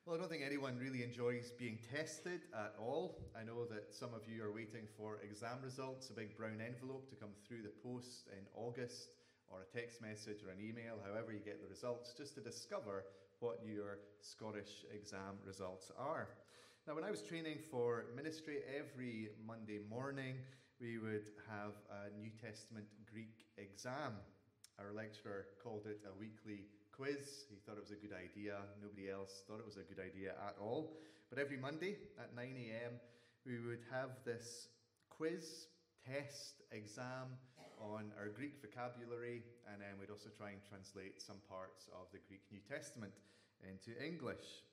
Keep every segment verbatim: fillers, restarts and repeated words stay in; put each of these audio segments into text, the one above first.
Well, I don't think anyone really enjoys being tested at all. I know that some of you are waiting for exam results, a big brown envelope to come through the post in August, or a text message or an email, however you get the results, just to discover what your Scottish exam results are. Now, when I was training for ministry, every Monday morning we would have a New Testament Greek exam. Our lecturer called it a weekly quiz. He thought it was a good idea. Nobody else thought it was a good idea at all. But every Monday at nine a.m. we would have this quiz, test, exam on our Greek vocabulary, and then we'd also try and translate some parts of the Greek New Testament into English.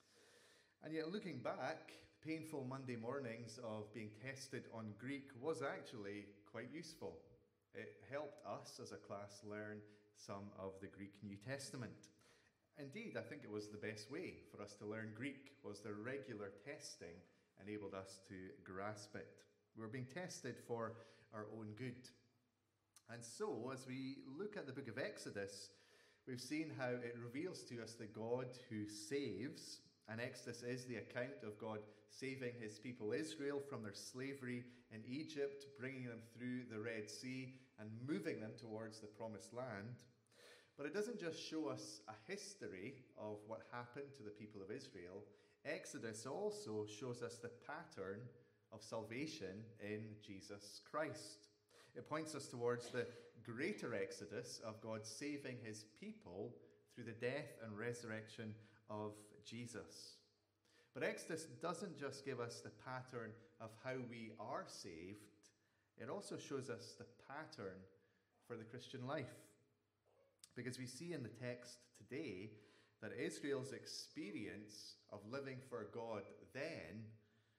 And yet, looking back, the painful Monday mornings of being tested on Greek was actually quite useful. It helped us as a class learn some of the Greek New Testament. Indeed, I think it was the best way for us to learn Greek, was the regular testing enabled us to grasp it. We were being tested for our own good. And so, as we look at the book of Exodus, we've seen how it reveals to us the God who saves. And Exodus is the account of God saving his people Israel from their slavery in Egypt, bringing them through the Red Sea and moving them towards the Promised Land. But it doesn't just show us a history of what happened to the people of Israel. Exodus also shows us the pattern of salvation in Jesus Christ. It points us towards the greater Exodus of God saving his people through the death and resurrection of Jesus. But Exodus doesn't just give us the pattern of how we are saved, it also shows us the pattern for the Christian life. Because we see in the text today that Israel's experience of living for God then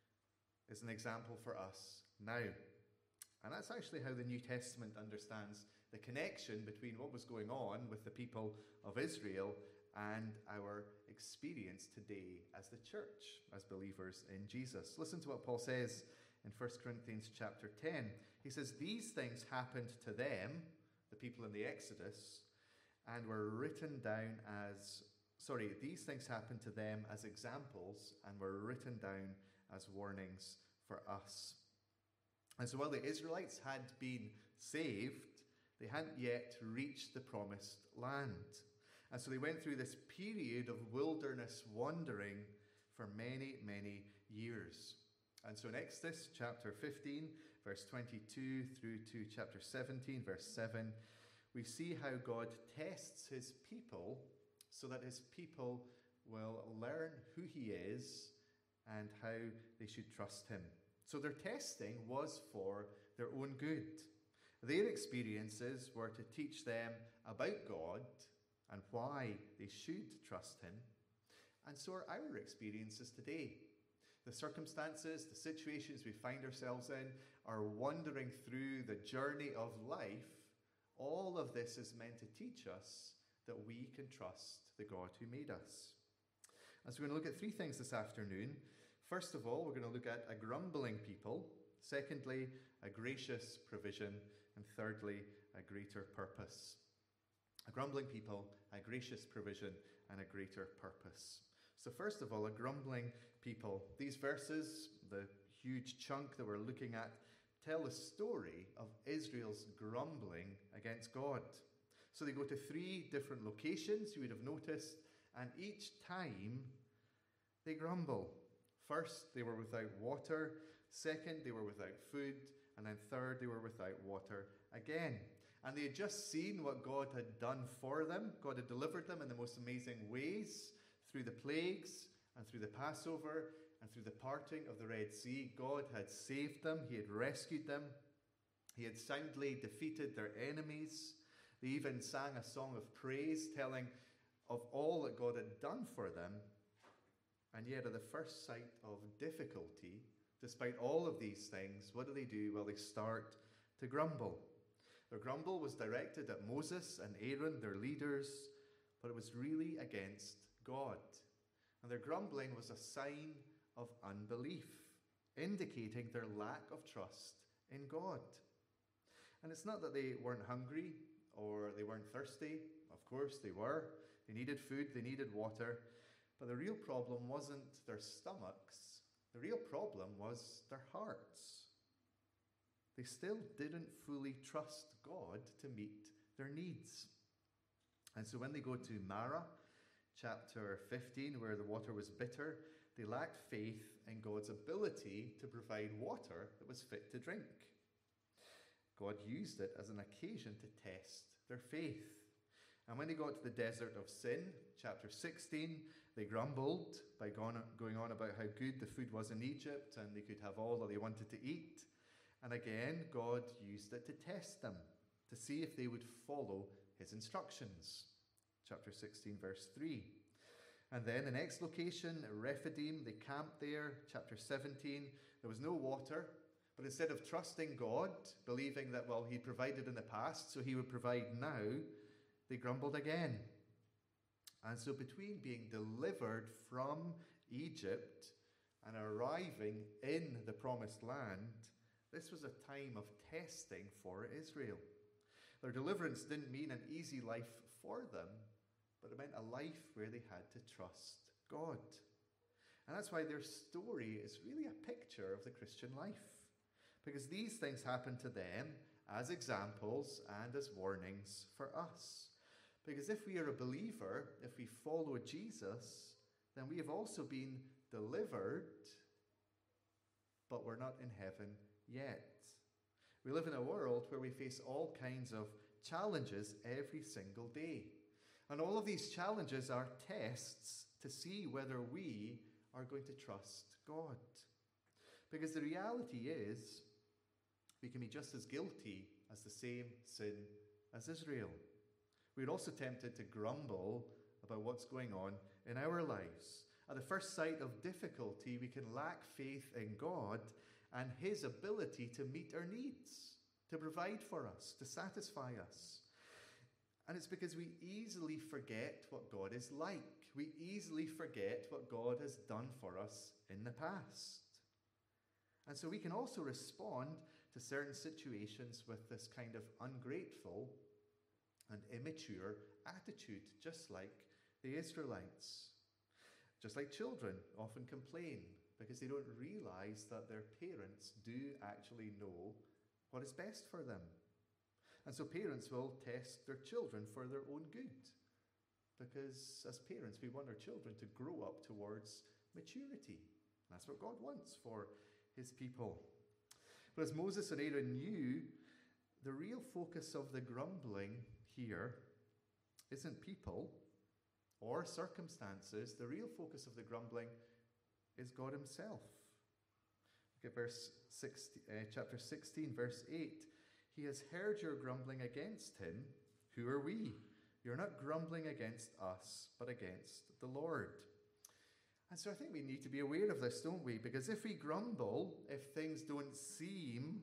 is an example for us now. And that's actually how the New Testament understands the connection between what was going on with the people of Israel and our experience today as the church, as believers in Jesus. Listen to what Paul says in First Corinthians chapter ten. He says, "These things happened to them," the people in the Exodus, "and were written down as, sorry, these things happened to them as examples and were written down as warnings for us." And so while the Israelites had been saved, they hadn't yet reached the promised land. And so they went through this period of wilderness wandering for many, many years. And so in Exodus chapter fifteen, verse twenty-two through to chapter seventeen, verse seven, we see how God tests his people so that his people will learn who he is and how they should trust him. So their testing was for their own good. Their experiences were to teach them about God and why they should trust him. And so are our experiences today. The circumstances, the situations we find ourselves in, are wandering through the journey of life. All of this is meant to teach us that we can trust the God who made us. And so we're going to look at three things this afternoon. First of all, we're going to look at a grumbling people. Secondly, a gracious provision. And thirdly, a greater purpose. A grumbling people, a gracious provision, and a greater purpose. So first of all, a grumbling people. These verses, the huge chunk that we're looking at, tell the story of Israel's grumbling against God. So they go to three different locations, you would have noticed, and each time they grumble. First, they were without water. Second, they were without food. And then third, they were without water again. And they had just seen what God had done for them. God had delivered them in the most amazing ways through the plagues and through the Passover and through the parting of the Red Sea. God had saved them. He had rescued them. He had soundly defeated their enemies. They even sang a song of praise, telling of all that God had done for them. And yet, at the first sight of difficulty, despite all of these things, what do they do? Well, they start to grumble. Their grumble was directed at Moses and Aaron, their leaders, but it was really against God. And their grumbling was a sign of unbelief, indicating their lack of trust in God. And it's not that they weren't hungry or they weren't thirsty. Of course they were. They needed food, they needed water. But the real problem wasn't their stomachs. The real problem was their hearts. They still didn't fully trust God to meet their needs. And so when they go to Marah, chapter fifteen, where the water was bitter, they lacked faith in God's ability to provide water that was fit to drink. God used it as an occasion to test their faith. And when they got to the desert of Sin, chapter sixteen, they grumbled by going on about how good the food was in Egypt and they could have all that they wanted to eat. And again, God used it to test them, to see if they would follow his instructions. Chapter sixteen, verse three. And then the next location, Rephidim, they camped there. Chapter seventeen, there was no water. But instead of trusting God, believing that, well, he provided in the past, so he would provide now, they grumbled again. And so between being delivered from Egypt and arriving in the promised land, this was a time of testing for Israel. Their deliverance didn't mean an easy life for them, but it meant a life where they had to trust God. And that's why their story is really a picture of the Christian life. Because these things happened to them as examples and as warnings for us. Because if we are a believer, if we follow Jesus, then we have also been delivered, but we're not in heaven yet. We live in a world where we face all kinds of challenges every single day. And all of these challenges are tests to see whether we are going to trust God. Because the reality is, we can be just as guilty as the same sin as Israel. We're also tempted to grumble about what's going on in our lives. At the first sight of difficulty, we can lack faith in God and his ability to meet our needs, to provide for us, to satisfy us. And it's because we easily forget what God is like. We easily forget what God has done for us in the past. And so we can also respond to certain situations with this kind of ungrateful and immature attitude, just like the Israelites. Just like children often complain because they don't realize that their parents do actually know what is best for them. And so parents will test their children for their own good, because as parents we want our children to grow up towards maturity. That's what God wants for his people. But as Moses and Aaron knew, the real focus of the grumbling here isn't people or circumstances. The real focus of the grumbling is God himself. Look at verse sixteen, uh, chapter sixteen, verse eight. He has heard your grumbling against him. Who are we? You're not grumbling against us, but against the Lord. And so I think we need to be aware of this, don't we? Because if we grumble, if things don't seem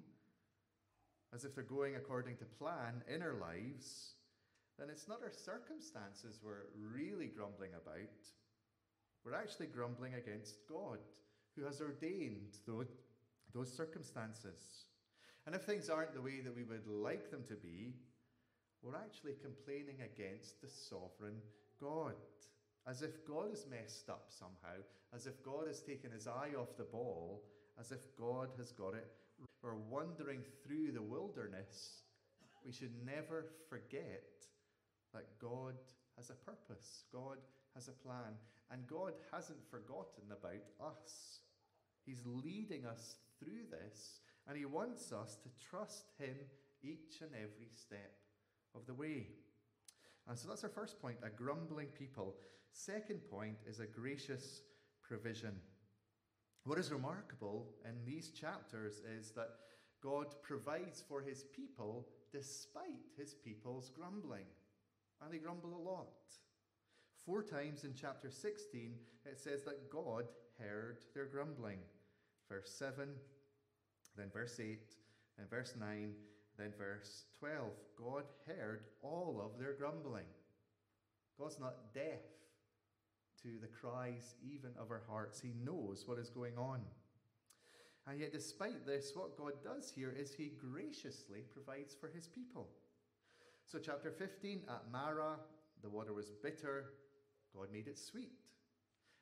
as if they're going according to plan in our lives, then it's not our circumstances we're really grumbling about. We're actually grumbling against God, who has ordained those, those circumstances. And if things aren't the way that we would like them to be, we're actually complaining against the sovereign God. As if God is messed up somehow, as if God has taken his eye off the ball, as if God has got it. We're wandering through the wilderness. We should never forget that God has a purpose. God has a plan. And God hasn't forgotten about us. He's leading us through this, and he wants us to trust him each and every step of the way. And so that's our first point, a grumbling people. Second point is a gracious provision. What is remarkable in these chapters is that God provides for his people despite his people's grumbling. And they grumble a lot. Four times in chapter sixteen, it says that God heard their grumbling. Verse seven, then verse eight, then verse nine, then verse twelve. God heard all of their grumbling. God's not deaf to the cries even of our hearts. He knows what is going on. And yet despite this, what God does here is he graciously provides for his people. So chapter fifteen, at Marah, the water was bitter. God made it sweet.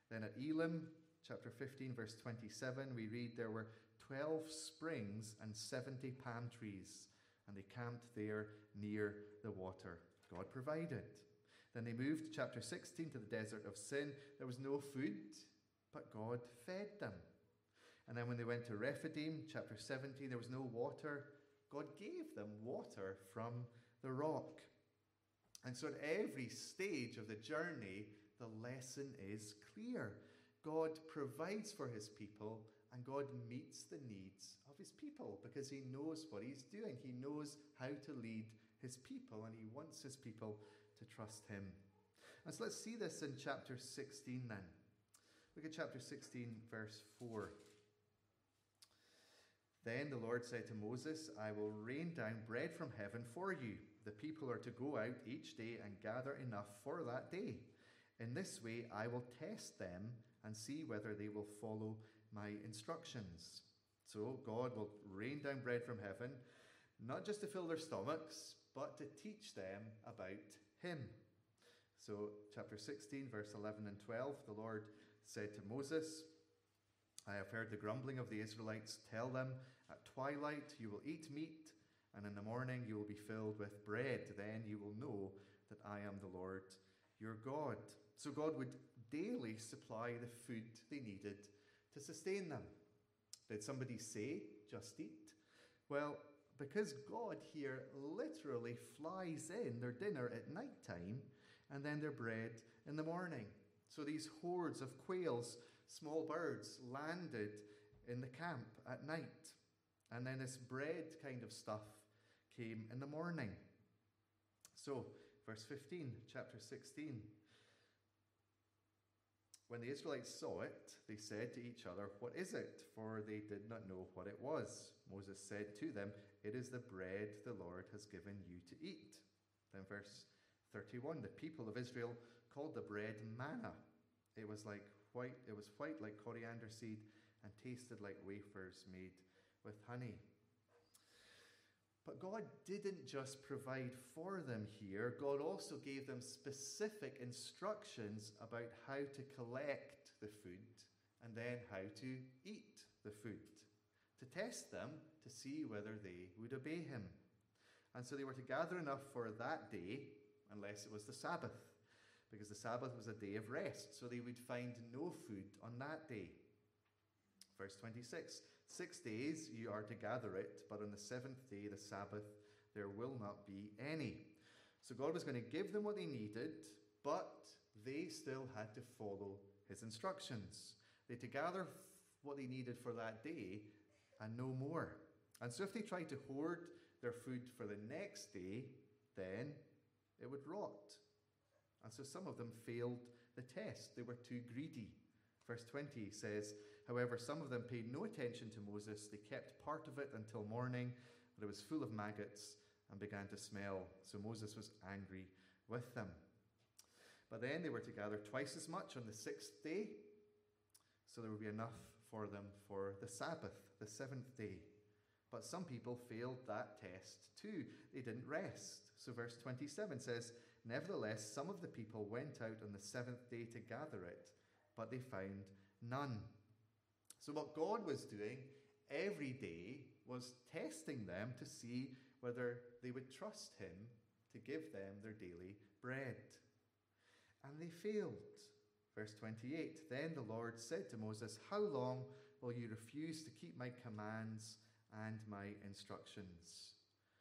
Then at Elim, chapter fifteen, verse twenty-seven, we read there were twelve springs and seventy palm trees, and they camped there near the water. God provided. Then they moved to chapter sixteen to the desert of Sin. There was no food, but God fed them. And then when they went to Rephidim, chapter seventeen, there was no water. God gave them water from the rock. And so at every stage of the journey, the lesson is clear. God provides for his people, and God meets the needs of his people because he knows what he's doing. He knows how to lead his people, and he wants his people to trust him. And so let's see this in chapter sixteen then. Look at chapter sixteen, verse four. Then the Lord said to Moses, I will rain down bread from heaven for you. The people are to go out each day and gather enough for that day. In this way I will test them and see whether they will follow my instructions. So God will rain down bread from heaven, not just to fill their stomachs, but to teach them about him. So chapter sixteen, verse eleven and twelve, the Lord said to Moses, I have heard the grumbling of the Israelites. Tell them, at twilight you will eat meat, and in the morning you will be filled with bread. Then you will know that I am the Lord your God. So God would daily supply the food they needed to sustain them. Did somebody say, just eat? Well, because God here literally flies in their dinner at night time and then their bread in the morning. So these hordes of quails, small birds, landed in the camp at night. And then this bread kind of stuff came in the morning. So, verse fifteen, chapter sixteen. When the Israelites saw it, they said to each other, what is it? For they did not know what it was. Moses said to them, it is the bread the Lord has given you to eat. Then verse thirty-one, the people of Israel called the bread manna. It was like white, it was white like coriander seed and tasted like wafers made with honey. But God didn't just provide for them here. God also gave them specific instructions about how to collect the food and then how to eat the food, to test them to see whether they would obey him. And so they were to gather enough for that day, unless it was the Sabbath, because the Sabbath was a day of rest, so they would find no food on that day. Verse twenty-six, six days you are to gather it, but on the seventh day, the Sabbath, there will not be any. So God was going to give them what they needed, but they still had to follow his instructions. They had to gather what they needed for that day and no more. And so if they tried to hoard their food for the next day, then it would rot. And so some of them failed the test. They were too greedy. Verse twenty says, however, some of them paid no attention to Moses. They kept part of it until morning, but it was full of maggots and began to smell. So Moses was angry with them. But then they were to gather twice as much on the sixth day, so there would be enough for them for the Sabbath, the seventh day. But some people failed that test too. They didn't rest. So verse twenty-seven says, nevertheless, some of the people went out on the seventh day to gather it, but they found none. So what God was doing every day was testing them to see whether they would trust him to give them their daily bread. And they failed. Verse twenty-eight, then the Lord said to Moses, how long will you refuse to keep my commands and my instructions?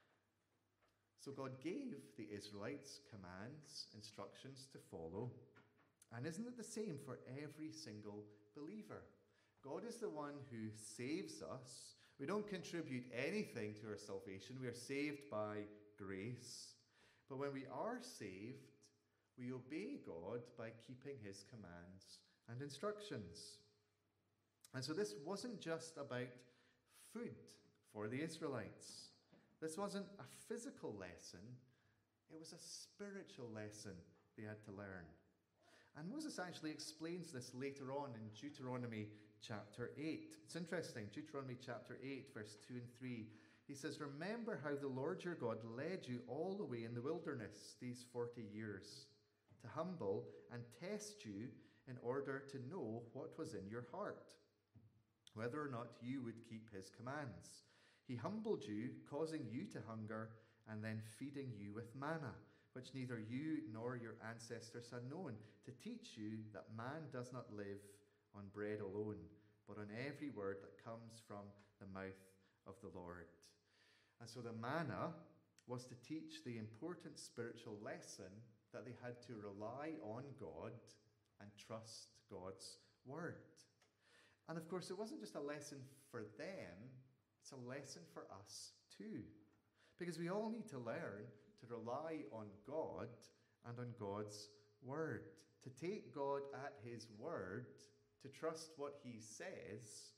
So God gave the Israelites commands, instructions to follow. And isn't it the same for every single believer? God is the one who saves us. We don't contribute anything to our salvation. We are saved by grace. But when we are saved, we obey God by keeping his commands and instructions. And so this wasn't just about food for the Israelites. This wasn't a physical lesson. It was a spiritual lesson they had to learn. And Moses actually explains this later on in Deuteronomy chapter eight. It's interesting. Deuteronomy chapter eight, verse two and three. He says, remember how the Lord your God led you all the way in the wilderness these forty years to humble and test you in order to know what was in your heart, whether or not you would keep his commands. He humbled you, causing you to hunger, and then feeding you with manna, which neither you nor your ancestors had known, to teach you that man does not live on bread alone, but on every word that comes from the mouth of the Lord. And so the manna was to teach the important spiritual lesson that they had to rely on God and trust God's word. And of course, it wasn't just a lesson for them, it's a lesson for us too. Because we all need to learn to rely on God and on God's word, to take God at his word, to trust what he says,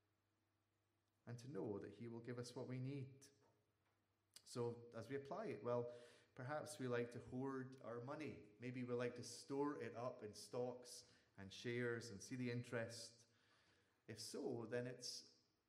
and to know that he will give us what we need. So as we apply it, well, perhaps we like to hoard our money. Maybe we like to store it up in stocks and shares and see the interest. If so, then it's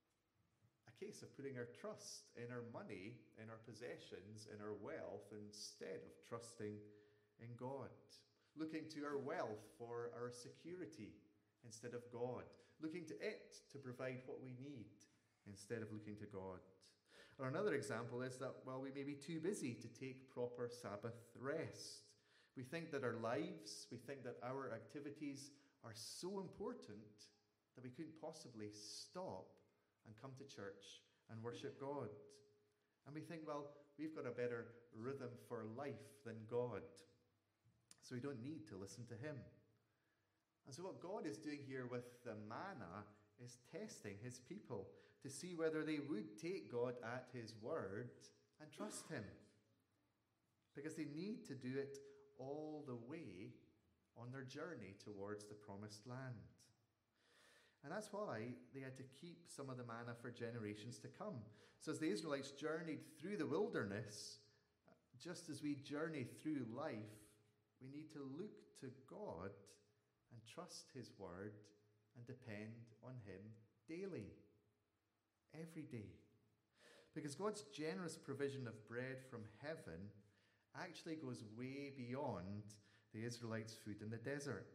a case of putting our trust in our money, in our possessions, in our wealth, instead of trusting in God. Looking to our wealth for our security instead of God. Looking to it to provide what we need instead of looking to God. Or another example is that, well, we may be too busy to take proper Sabbath rest. We think that our lives, we think that our activities are so important that we couldn't possibly stop and come to church and worship God. And we think, well, we've got a better rhythm for life than God, so we don't need to listen to him. And so what God is doing here with the manna is testing his people to see whether they would take God at his word and trust him. Because they need to do it all the way on their journey towards the promised land. And that's why they had to keep some of the manna for generations to come. So as the Israelites journeyed through the wilderness, just as we journey through life, we need to look to God and trust his word and depend on him daily, every day. Because God's generous provision of bread from heaven actually goes way beyond the Israelites' food in the desert.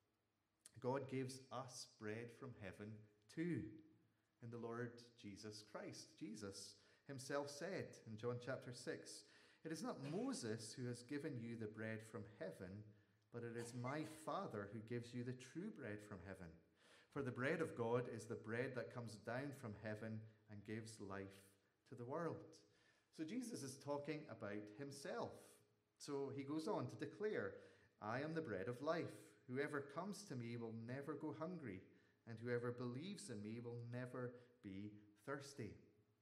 God gives us bread from heaven too, in the Lord Jesus Christ. Jesus himself said in John chapter six, "It is not Moses who has given you the bread from heaven, but it is my Father who gives you the true bread from heaven. For the bread of God is the bread that comes down from heaven and gives life to the world." So Jesus is talking about himself. So he goes on to declare, "I am the bread of life. Whoever comes to me will never go hungry, and whoever believes in me will never be thirsty."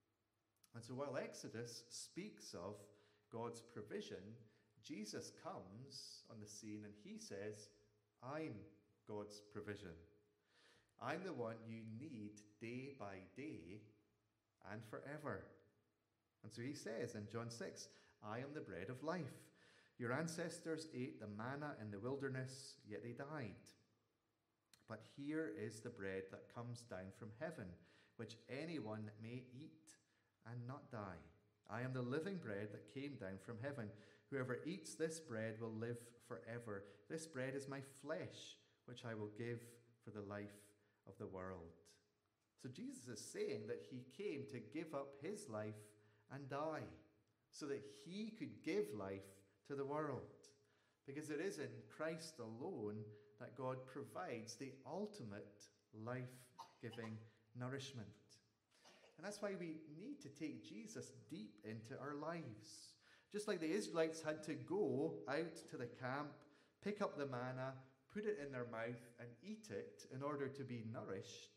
And so while Exodus speaks of God's provision, Jesus comes on the scene and he says, "I'm God's provision. I'm the one you need day by day and forever." And so he says in John six, "I am the bread of life. Your ancestors ate the manna in the wilderness, yet they died. But here is the bread that comes down from heaven, which anyone may eat and not die. I am the living bread that came down from heaven. Whoever eats this bread will live forever. This bread is my flesh, which I will give for the life of the world." So Jesus is saying that he came to give up his life and die, so that he could give life to the world. Because it is in Christ alone that God provides the ultimate life-giving nourishment. And that's why we need to take Jesus deep into our lives. Just like the Israelites had to go out to the camp, pick up the manna, put it in their mouth and eat it in order to be nourished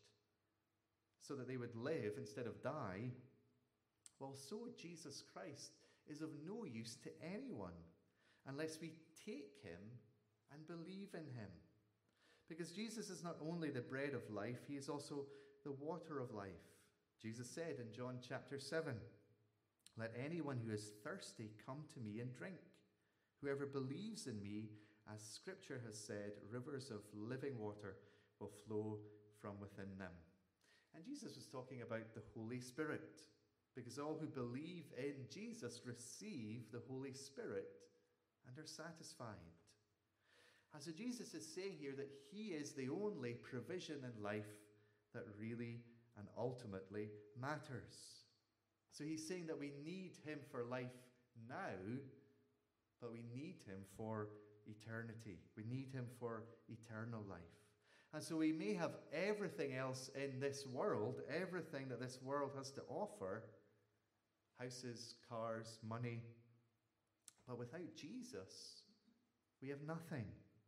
so that they would live instead of die, well, so Jesus Christ is of no use to anyone unless we take him and believe in him. Because Jesus is not only the bread of life, he is also the water of life. Jesus said in John chapter seven, "Let anyone who is thirsty come to me and drink. Whoever believes in me, as Scripture has said, rivers of living water will flow from within them." And Jesus was talking about the Holy Spirit, because all who believe in Jesus receive the Holy Spirit and are satisfied. And so Jesus is saying here that he is the only provision in life that really and ultimately matters. So he's saying that we need him for life now, but we need him for eternity. We need him for eternal life. And so we may have everything else in this world, everything that this world has to offer, houses, cars, money, but without Jesus, we have nothing.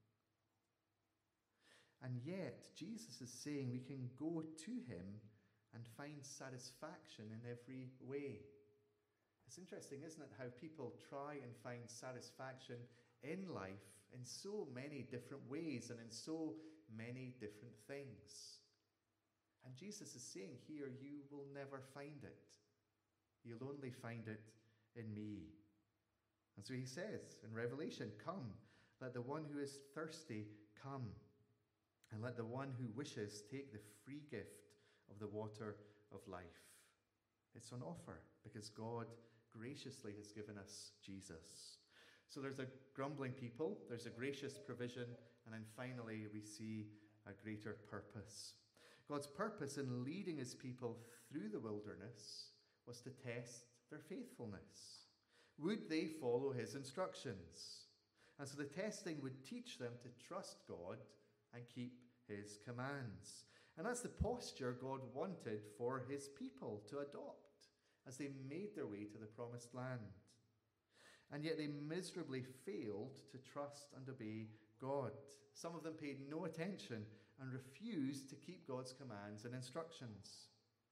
And yet, Jesus is saying we can go to him and find satisfaction in every way. It's interesting, isn't it, how people try and find satisfaction in life in so many different ways and in so many different things. And Jesus is saying here, you will never find it. You'll only find it in me. And so he says in Revelation, come, let the one who is thirsty come. And let the one who wishes take the free gift of the water of life. It's on offer because God graciously has given us Jesus. So there's a grumbling people, there's a gracious provision, and then finally we see a greater purpose. God's purpose in leading his people through the wilderness was to test their faithfulness. Would they follow his instructions? And so the testing would teach them to trust God and keep his commands. And that's the posture God wanted for his people to adopt as they made their way to the promised land. And yet they miserably failed to trust and obey God. Some of them paid no attention and refused to keep God's commands and instructions.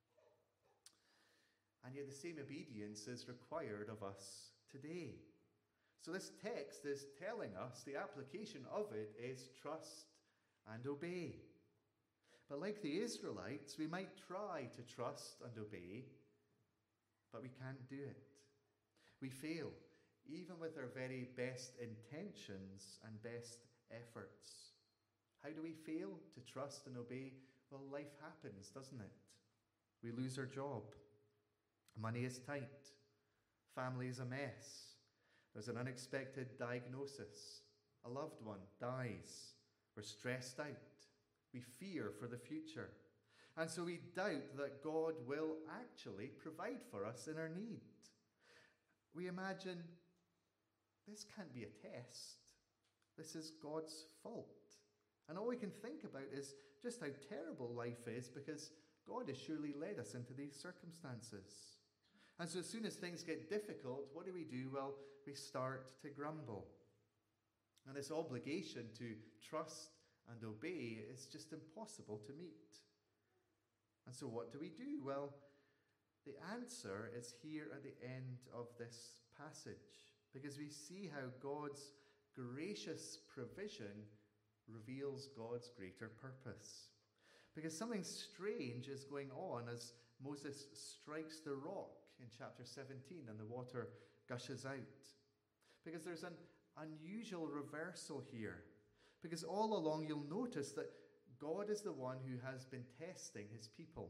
And yet the same obedience is required of us today. So this text is telling us the application of it is trust and obey. But like the Israelites, we might try to trust and obey, but we can't do it. We fail, even with our very best intentions and best efforts. How do we fail to trust and obey? Well, life happens, doesn't it? We lose our job. Money is tight. Family is a mess. There's an unexpected diagnosis. A loved one dies. We're stressed out. We fear for the future. And so we doubt that God will actually provide for us in our need. We imagine this can't be a test. This is God's fault. And all we can think about is just how terrible life is because God has surely led us into these circumstances. And so as soon as things get difficult, what do we do? Well, we start to grumble. And this obligation to trust and obey is just impossible to meet. And so what do we do? Well, the answer is here at the end of this passage, because we see how God's gracious provision reveals God's greater purpose. Because something strange is going on as Moses strikes the rock in chapter seventeen and the water gushes out. Because there's an unusual reversal here. Because all along you'll notice that God is the one who has been testing his people.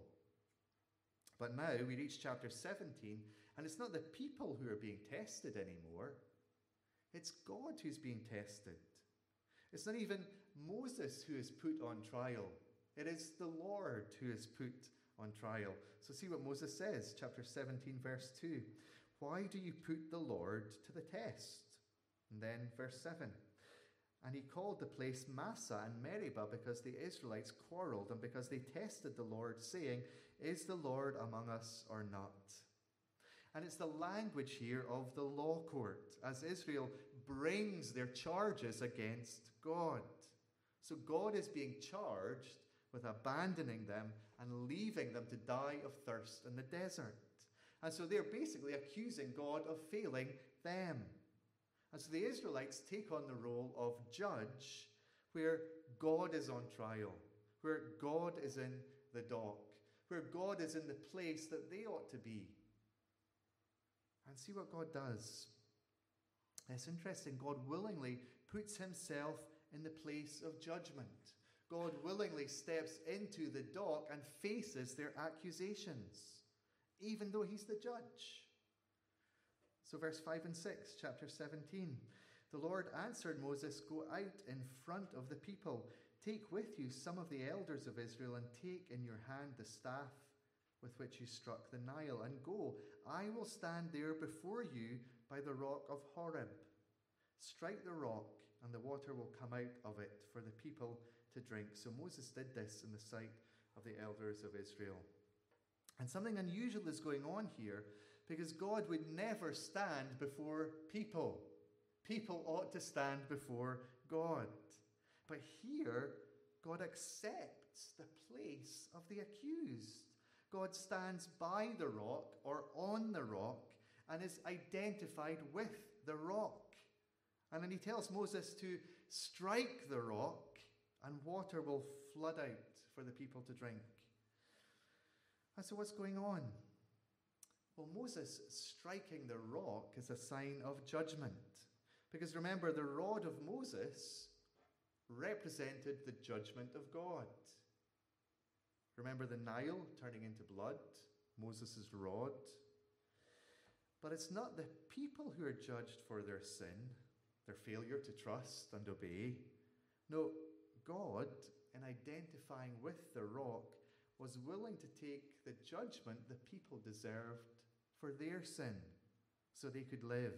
But now we reach chapter seventeen, and it's not the people who are being tested anymore. It's God who's being tested. It's not even Moses who is put on trial. It is the Lord who is put on trial. So see what Moses says, chapter seventeen, verse two. Why do you put the Lord to the test? And then verse seven. And he called the place Massah and Meribah because the Israelites quarreled and because they tested the Lord, saying, is the Lord among us or not? And it's the language here of the law court as Israel brings their charges against God. So God is being charged with abandoning them and leaving them to die of thirst in the desert. And so they're basically accusing God of failing them. And so the Israelites take on the role of judge, where God is on trial, where God is in the dock, where God is in the place that they ought to be. And see what God does. It's interesting. God willingly puts himself in the place of judgment. God willingly steps into the dock and faces their accusations, even though he's the judge. So verse five and six, chapter seventeen. The Lord answered Moses, "Go out in front of the people. Take with you some of the elders of Israel and take in your hand the staff with which you struck the Nile, and go. I will stand there before you by the rock of Horeb. Strike the rock, and the water will come out of it for the people to drink." So Moses did this in the sight of the elders of Israel. And something unusual is going on here, because God would never stand before people. People ought to stand before God. But here, God accepts the place of the accused. God stands by the rock or on the rock and is identified with the rock. And then he tells Moses to strike the rock and water will flood out for the people to drink. And so what's going on? Well, Moses striking the rock is a sign of judgment. Because remember, the rod of Moses represented the judgment of God. Remember the Nile turning into blood, Moses' rod. But it's not the people who are judged for their sin, their failure to trust and obey. No, God, in identifying with the rock, was willing to take the judgment the people deserved for their sin so they could live.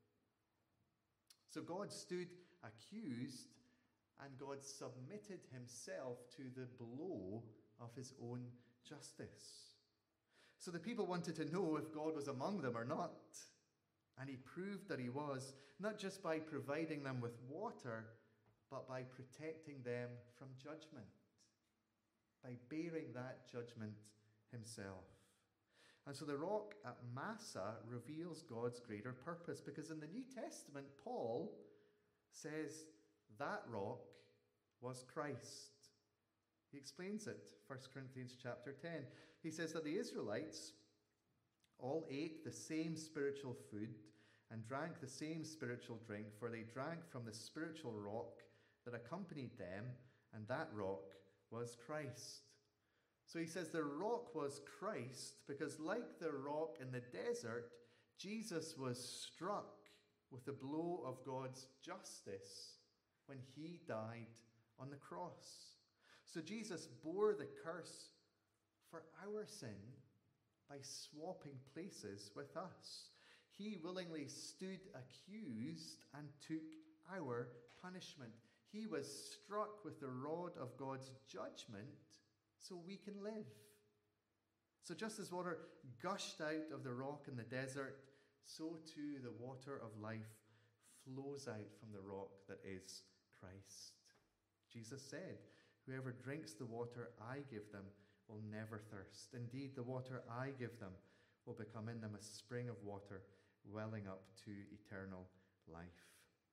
So God stood accused, and God submitted himself to the blow of his own justice. So the people wanted to know if God was among them or not. And he proved that he was, not just by providing them with water, but by protecting them from judgment, by bearing that judgment himself. And so the rock at Massa reveals God's greater purpose, because in the New Testament, Paul says that rock was Christ. He explains it, First Corinthians chapter ten. He says that the Israelites all ate the same spiritual food and drank the same spiritual drink, for they drank from the spiritual rock that accompanied them, and that rock was Christ. So he says the rock was Christ because, like the rock in the desert, Jesus was struck with the blow of God's justice when he died on the cross. So Jesus bore the curse for our sin by swapping places with us. He willingly stood accused and took our punishment. He was struck with the rod of God's judgment so we can live. So just as water gushed out of the rock in the desert, so too the water of life flows out from the rock that is Christ. Jesus said, "Whoever drinks the water I give them will never thirst. Indeed, the water I give them will become in them a spring of water welling up to eternal life."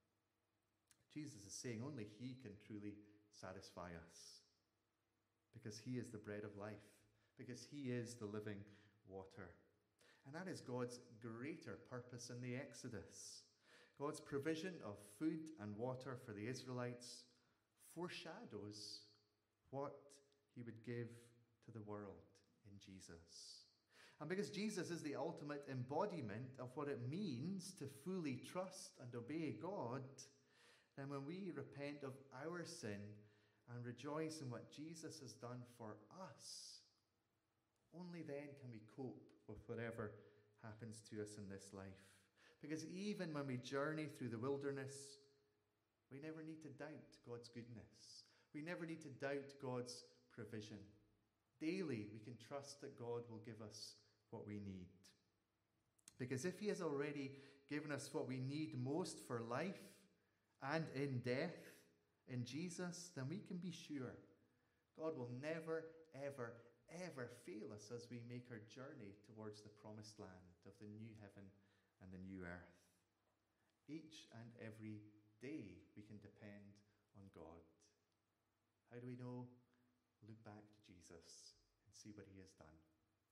Jesus is saying only he can truly satisfy us, because he is the bread of life, because he is the living water. And that is God's greater purpose in the Exodus. God's provision of food and water for the Israelites foreshadows what he would give to the world in Jesus. And because Jesus is the ultimate embodiment of what it means to fully trust and obey God, then when we repent of our sin and rejoice in what Jesus has done for us, only then can we cope with whatever happens to us in this life. Because even when we journey through the wilderness, we never need to doubt God's goodness. We never need to doubt God's provision. Daily, we can trust that God will give us what we need. Because if he has already given us what we need most for life and in death in Jesus, then we can be sure God will never, ever, ever fail us as we make our journey towards the promised land of the new heaven and the new earth. Each and every day we can depend on God. How do we know? Look back to Jesus and see what he has done.